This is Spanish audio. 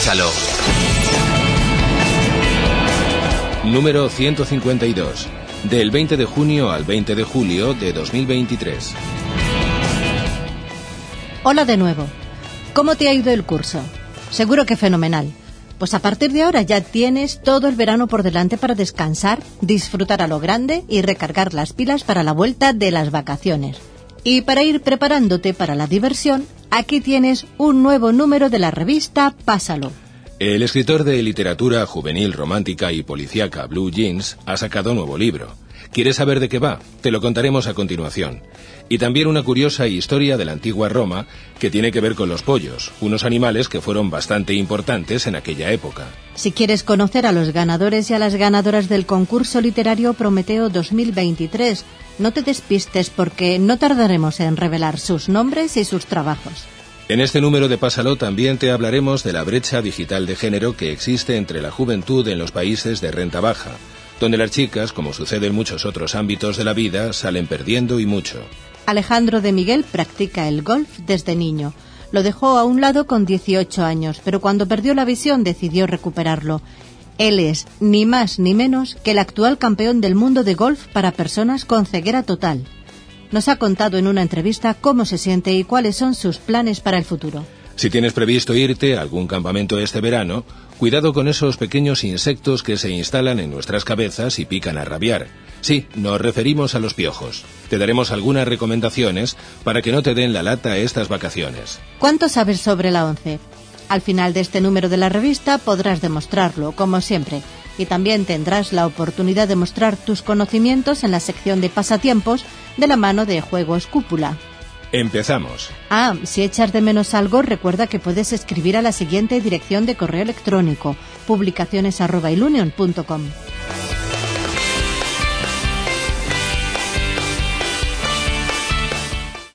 Pásalo. Número 152. Del 20 de junio al 20 de julio de 2023. Hola de nuevo. ¿Cómo te ha ido el curso? Seguro que fenomenal. Pues a partir de ahora ya tienes todo el verano por delante para descansar, disfrutar a lo grande y recargar las pilas para la vuelta de las vacaciones. Y para ir preparándote para la diversión, aquí tienes un nuevo número de la revista Pásalo. El escritor de literatura juvenil, romántica y policíaca Blue Jeans ha sacado nuevo libro. ¿Quieres saber de qué va? Te lo contaremos a continuación. Y también una curiosa historia de la antigua Roma que tiene que ver con los pollos, unos animales que fueron bastante importantes en aquella época. Si quieres conocer a los ganadores y a las ganadoras del concurso literario Prometeo 2023, no te despistes porque no tardaremos en revelar sus nombres y sus trabajos. En este número de Pásalo también te hablaremos de la brecha digital de género que existe entre la juventud en los países de renta baja, donde las chicas, como sucede en muchos otros ámbitos de la vida, salen perdiendo y mucho. Alejandro de Miguel practica el golf desde niño. Lo dejó a un lado con 18 años, pero cuando perdió la visión decidió recuperarlo. Él es ni más ni menos que el actual campeón del mundo de golf para personas con ceguera total. Nos ha contado en una entrevista cómo se siente y cuáles son sus planes para el futuro. Si tienes previsto irte a algún campamento este verano, cuidado con esos pequeños insectos que se instalan en nuestras cabezas y pican a rabiar. Sí, nos referimos a los piojos. Te daremos algunas recomendaciones para que no te den la lata estas vacaciones. ¿Cuánto sabes sobre la ONCE? Al final de este número de la revista podrás demostrarlo, como siempre. Y también tendrás la oportunidad de mostrar tus conocimientos en la sección de pasatiempos de la mano de Juegos Cúpula. Empezamos. Si echas de menos algo, recuerda que puedes escribir a la siguiente dirección de correo electrónico: publicaciones@ilunion.com.